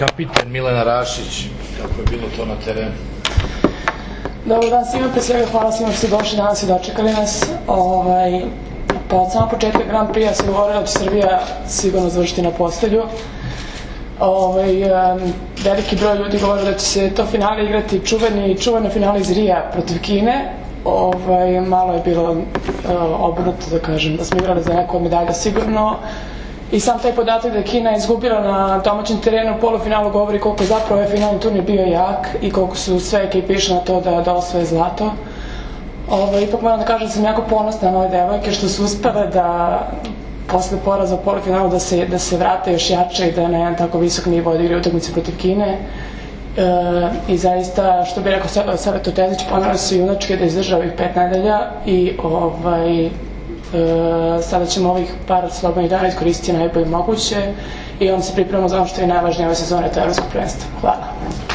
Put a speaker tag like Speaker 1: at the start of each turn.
Speaker 1: kapiten Milena Rašić, kako je bilo to na terenu?
Speaker 2: Dobar dan svima, pre svega hvala svima što ste došli danas i dočekali nas. Pa od samog početka Grand Prix-a se govorilo da će Srbija sigurno završiti na postelju. Veliki broj ljudi govore da će se to finale igrati čuveno finale iz Rija protiv Kine. Malo je bilo obrnuto, da kažem, da smo igrali za neku od medalja sigurno. I sam taj podatak da je Kina izgubila na domaćem terenu u polufinalu govori koliko je zapravo ovaj finalni turnir bio jak i koliko su sve ekipe išle na to da osvoje zlato. Ipak moram da kažem da sam jako ponosna na ove devojke što su uspele da posle poraza u polufinalu da se vrate još jače i da na jedan tako visok nivo odigraju utakmice protiv Kine. I zaista, što bi rekao Seleto Tezić, ponavljaju se junačke da izdrža ovih 5 nedelja i sada ćemo ovih par slobodnih dana iskoristiti najbolje moguće i onda se pripremamo za ono što je najvažnije ove sezone, to je evropsko prvenstvo. Hvala.